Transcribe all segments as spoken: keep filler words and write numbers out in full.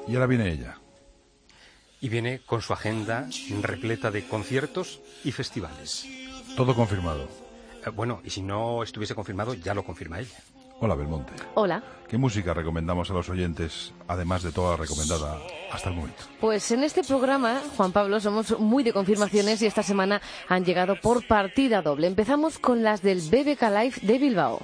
Y ahora viene ella. Y viene con su agenda repleta de conciertos y festivales. Todo confirmado. Eh, bueno, y si no estuviese confirmado, ya lo confirma ella. Hola, Belmonte. Hola. ¿Qué música recomendamos a los oyentes, además de toda la recomendada hasta el momento? Pues en este programa, Juan Pablo, somos muy de confirmaciones y esta semana han llegado por partida doble. Empezamos con las del B B K Live de Bilbao.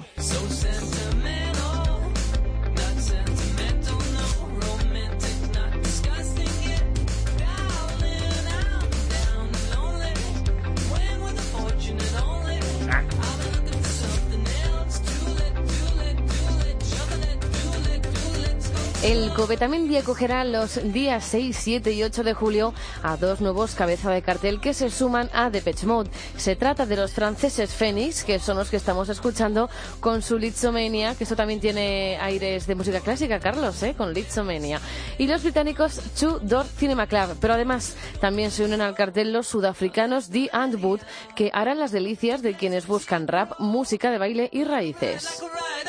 El Covetamendi acogerá los días seis, siete y ocho de julio a dos nuevos cabeza de cartel que se suman a Depeche Mode. Se trata de los franceses Phoenix, que son los que estamos escuchando, con su Lisztomania, que esto también tiene aires de música clásica, Carlos, ¿eh? Con Lisztomania. Y los británicos Two Door Cinema Club. Pero además también se unen al cartel los sudafricanos The Antwood, que harán las delicias de quienes buscan rap, música de baile y raíces.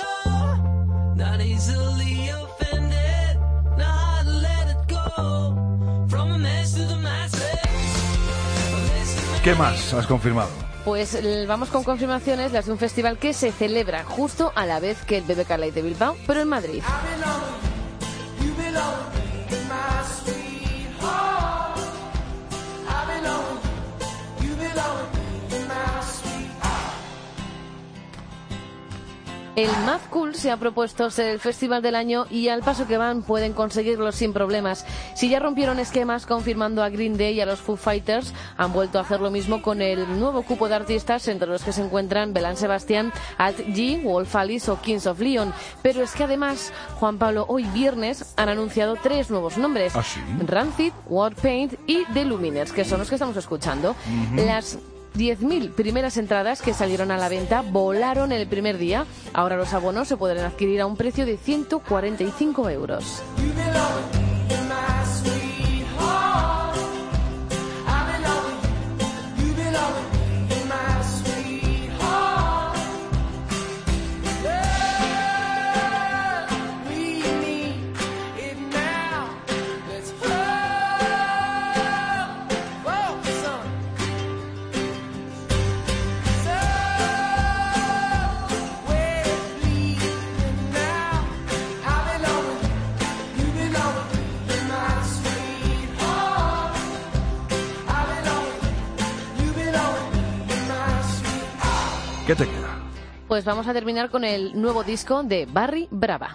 ¿Qué más has confirmado? Pues vamos con confirmaciones, las de un festival que se celebra justo a la vez que el B B K Live de Bilbao, pero en Madrid. El Mad Cool se ha propuesto ser el festival del año y al paso que van pueden conseguirlo sin problemas. Si ya rompieron esquemas confirmando a Green Day y a los Foo Fighters, han vuelto a hacer lo mismo con el nuevo cupo de artistas, entre los que se encuentran Belén Sebastián, Alt G, Wolf Alice o Kings of Leon. Pero es que además, Juan Pablo, hoy viernes han anunciado tres nuevos nombres. ¿Ah, sí? Rancid, Warpaint y The Luminers, que son los que estamos escuchando. Uh-huh. Las diez mil primeras entradas que salieron a la venta volaron el primer día. Ahora los abonos se podrán adquirir a un precio de ciento cuarenta y cinco euros. ¿Qué te queda? Pues vamos a terminar con el nuevo disco de Barry Brava.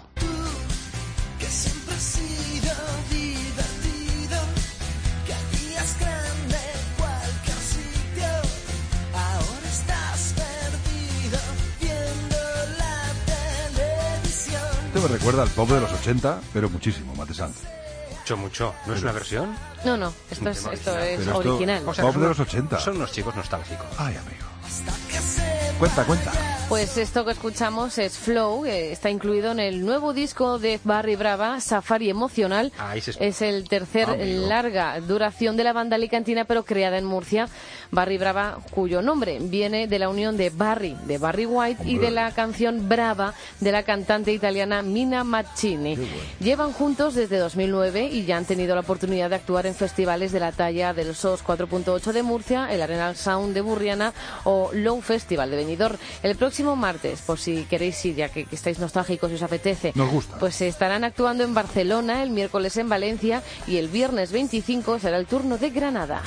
Esto me recuerda al pop de los ochenta, pero muchísimo, Mate Sanz. Mucho, mucho. ¿No es una versión? No, no, esto es, esto es Pero esto, original. O sea, pop de los ochenta. Son unos chicos nostálgicos. Ay, amigo. Cuenta, cuenta. Pues esto que escuchamos es Flow, que está incluido en el nuevo disco de Barry Brava, Safari Emocional. Ah, es el tercer Amigo. larga duración de la banda alicantina, pero creada en Murcia. Barry Brava, cuyo nombre viene de la unión de Barry, de Barry White, Hombre. y de la canción Brava de la cantante italiana Mina Mancini. Qué bueno. Llevan juntos desde dos mil nueve y ya han tenido la oportunidad de actuar en festivales de la talla del S O S cuatro punto ocho de Murcia, el Arenal Sound de Burriana o Low Festival de Benidorm. El próximo martes, por si queréis ir, ya que, que estáis nostálgicos y os apetece, Nos gusta. pues estarán actuando en Barcelona, el miércoles en Valencia y el viernes veinticinco será el turno de Granada.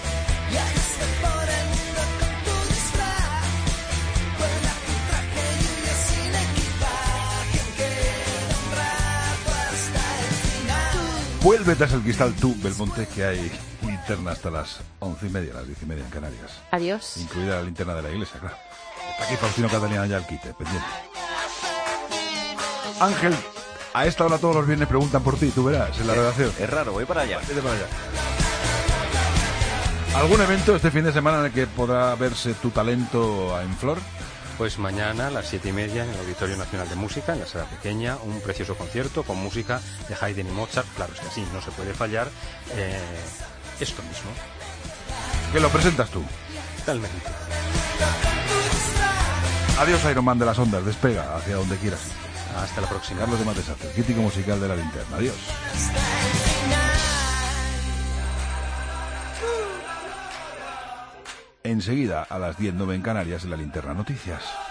Vuelve tras el cristal tú, Belmonte, que hay linterna hasta las once y media, las diez y media en Canarias. Adiós. Incluida la linterna de la iglesia, claro. Está aquí Faustino Catalina ya al quite, pendiente. Ángel, a esta hora todos los viernes preguntan por ti, tú verás, en la redacción. Es raro, voy para allá. Vete para allá. ¿Algún evento este fin de semana en el que podrá verse tu talento en flor? Pues mañana a las siete y media en el Auditorio Nacional de Música, en la sala pequeña, un precioso concierto con música de Haydn y Mozart. Claro, es que así no se puede fallar eh, esto mismo. Que lo presentas tú. Totalmente. Adiós, Iron Man de las ondas, despega hacia donde quieras. Hasta la próxima. Carlos de Matesace, crítico musical de la linterna. Adiós. enseguida a las diez nueve en Canarias en la Linterna Noticias.